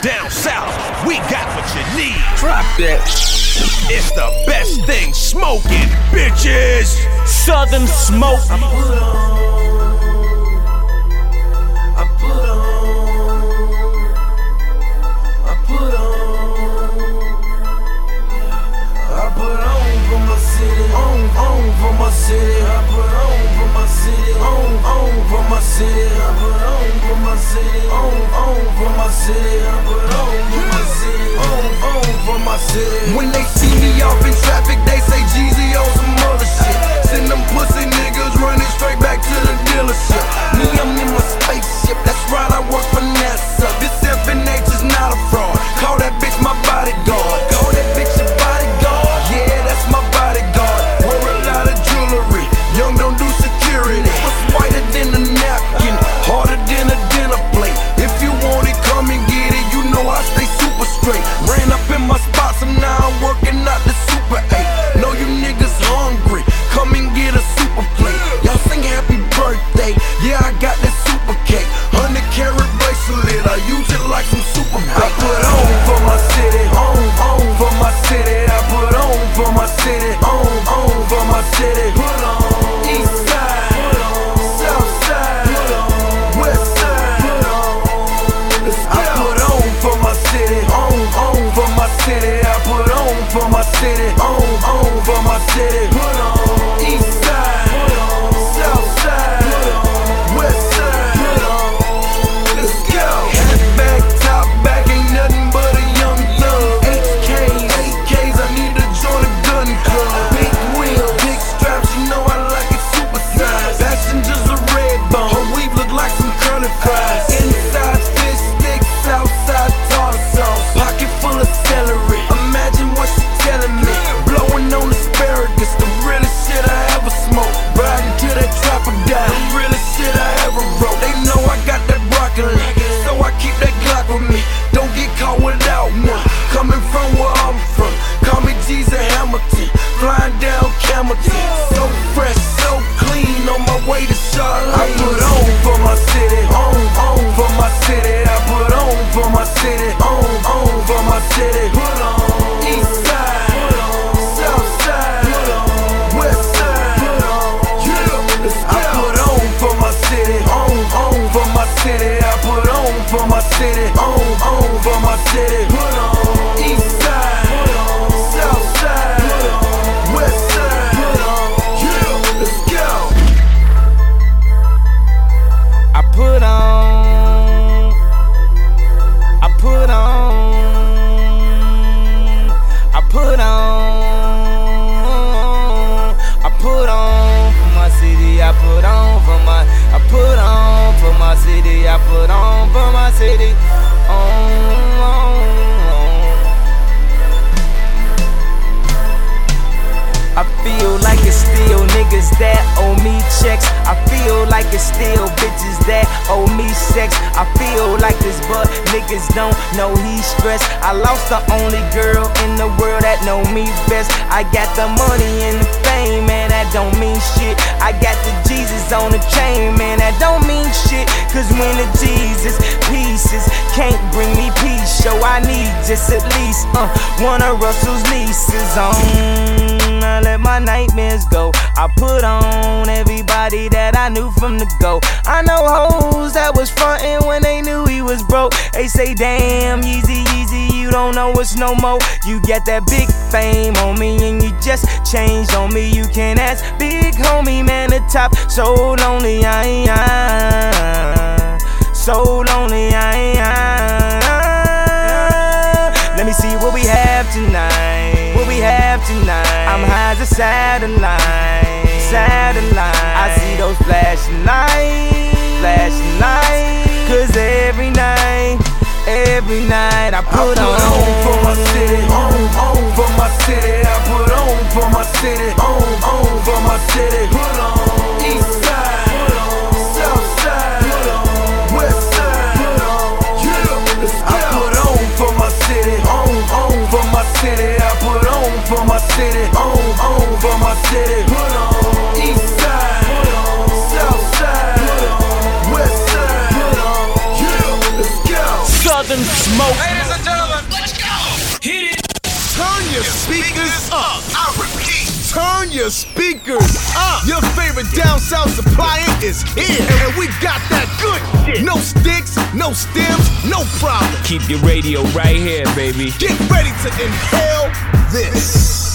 Down south, we got what you need. Drop that. It's the best thing smoking, bitches. Southern smoke. I put on for my city, on for my city. I put on for my city, on for my city. I put on for my city, on for my city. I put on for my city, on for my city. When they see me off in traffic, they say Jeezy on some other shit. Send them pussy niggas running straight back to the dealership. Me, I'm in my spaceship, that's right, I work for NASA. This FNH is not a fraud. Call that bitch my bodyguard. Call that bitch your bodyguard. Yeah, that's my bodyguard. Wear a lot of jewelry. Young don't do security. What's whiter than a napkin? Harder than a dinner plate. If you want it, come and get it. You know I stay super straight. Ran up in my spots and now I'm working out the Super 8. Know you niggas hungry. Come and get a super plate. Y'all sing happy birthday. Yeah, I got that super cake. 100-carat bracelet. I use it like some super bait. I put on for my city. On for my city. I put on for my city. On for my city. Put on. East side. Put on. South side. Put on. West side. Put on. I put on for my city. On for my city. I put on for my city. On for my city. Put on. East side. Put on. South side. Put on. West side. Put on. Let's go. Hat back, top back, ain't nothing but a young thug. AKs, I need to join a gun club. Big wheels, big straps, you know I like it super size. Passengers are red bone, her weave look like some curly fries. Inside fish sticks, outside tartar sauce. Pocket full of celery, imagine what she telling me. Blowing on asparagus, the realest shit I ever smoked. Riding till that trapper die, the realest shit I ever wrote. They know I got that broccoli, so I keep that Glock with me. Don't get caught without one. Coming from where I'm from, call me Jesus Hamilton. Flying down Camelton, so fresh, so clean, on my way to Charlotte. I put on for my city, on for my city. I put on for my city, on for my city. Put on. East side, put on. South side, put on. West side, put on. Yeah, let's go. I put on for my city, on for my city. I put on for my city, on for my city. Put on. East side, put on. South side, put on. West side, put on. Yeah, let's go. I put on. I put on. I put on. I put on for my city. I put on for my. I put on for my city. I put on for my city. I feel like it's still niggas that owe me checks. I feel like it's still bitches that owe me sex. I feel like this, but niggas don't know he's stressed. I lost the only girl in the world that know me best. I got the money and the fame, man, that don't mean shit. I got the Jesus on the chain, man, that don't mean shit. Cause when the Jesus pieces can't bring me peace, so I need just at least one of Russell's nieces on. I let my nightmares go. I put on everybody that I knew from the go. I know hoes that was frontin' when they knew he was broke. They say, damn, Yeezy, you don't know us no more. You got that big fame on me and you just changed on me. You can ask big homie, man, the top. So lonely, so lonely, Let me see what we have tonight. What we have tonight. I'm high as a satellite. I see those flashing lights. Cause every night I put on for my city, on for my city. I put on for my city, on for my city. Put on. East side, put on. South side, put on. West side, put on. Yeah, let's go. I put on for my city, on for my city. I put on for my city, on for my city. Put on. East side, put on. South side, put on. West side, put on. Yeah, let's go. Southern smoke. Let's go. Hit it. Turn your speakers up. I repeat. Turn your speakers up. Your favorite down south supplier is here, and we got that good shit. No sticks, no stems, no problem. Keep your radio right here, baby. Get ready to inhale this.